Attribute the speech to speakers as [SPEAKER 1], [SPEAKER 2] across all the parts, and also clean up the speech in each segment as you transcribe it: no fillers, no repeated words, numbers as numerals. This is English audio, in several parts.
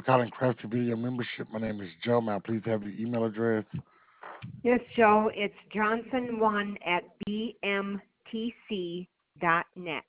[SPEAKER 1] for calling Crafty Video Membership. My name is Joe. May I please have your email address?
[SPEAKER 2] Yes, Joe, it's Johnson1 at bmtc.net.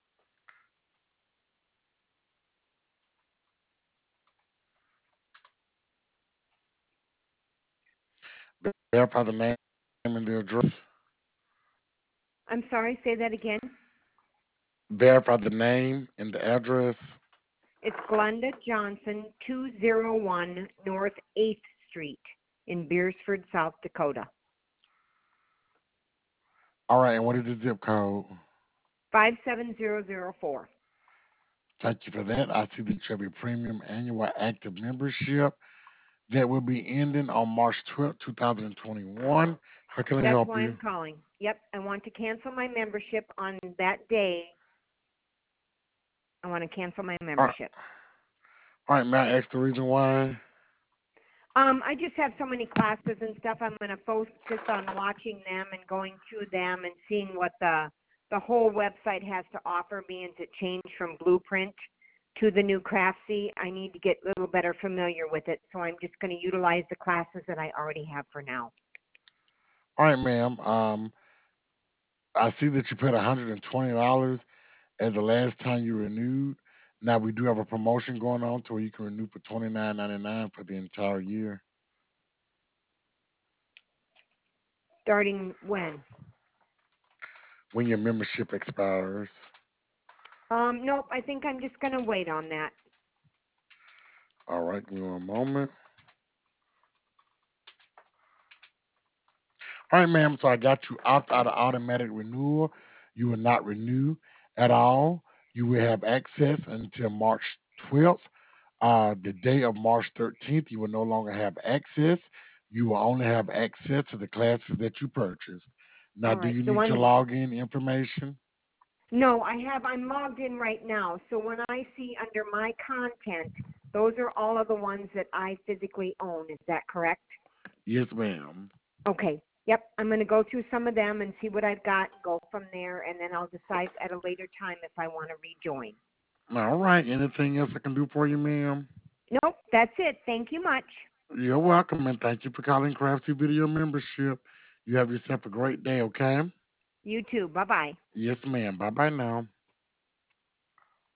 [SPEAKER 1] Verify the name and the address.
[SPEAKER 2] I'm sorry, say that again.
[SPEAKER 1] Verify the name and the address.
[SPEAKER 2] It's Glenda Johnson, 201 North 8th Street in Beersford, South Dakota.
[SPEAKER 1] All right, and what is the zip code?
[SPEAKER 2] 57004.
[SPEAKER 1] Thank you for that. I see that you have a premium annual active membership that will be ending on March 12th, 2021. How can I
[SPEAKER 2] That's
[SPEAKER 1] help
[SPEAKER 2] why I'm
[SPEAKER 1] you?
[SPEAKER 2] calling. Yep, I want to cancel my membership on that day. I want to cancel my
[SPEAKER 1] All right,
[SPEAKER 2] membership.
[SPEAKER 1] all right, may I ask the reason why?
[SPEAKER 2] I just have so many classes and stuff. I'm going to focus on watching them and going through them and seeing what the whole website has to offer me, and to change from Blueprint to the new Craftsy. I need to get a little better familiar with it, so I'm just going to utilize the classes that I already have for now.
[SPEAKER 1] All right, ma'am. I see that you paid $120 as the last time you renewed. Now we do have a promotion going on to where you can renew for $29.99 for the entire year.
[SPEAKER 2] Starting when?
[SPEAKER 1] When your membership expires.
[SPEAKER 2] Nope, I think I'm just going to wait on that.
[SPEAKER 1] All right, give me one moment. All right, ma'am. So I got you opt out of automatic renewal. You will not renew at all. You will have access until March 12th. The day of March 13th, you will no longer have access. You will only have access to the classes that you purchased. Now,
[SPEAKER 2] All
[SPEAKER 1] do
[SPEAKER 2] right,
[SPEAKER 1] you
[SPEAKER 2] the
[SPEAKER 1] need your
[SPEAKER 2] one.
[SPEAKER 1] login information?
[SPEAKER 2] No, I'm logged in right now. So when I see under my content, those are all of the ones that I physically own. Is that correct?
[SPEAKER 1] Yes, ma'am.
[SPEAKER 2] Okay. Yep. I'm going to go through some of them and see what I've got and go from there. And then I'll decide at a later time if I want to rejoin.
[SPEAKER 1] All right. Anything else I can do for you, ma'am?
[SPEAKER 2] Nope. That's it. Thank you much.
[SPEAKER 1] You're welcome, and thank you for calling Crafty Video Membership. You have yourself a great day, okay?
[SPEAKER 2] You too. Bye-bye.
[SPEAKER 1] Yes, ma'am. Bye bye now.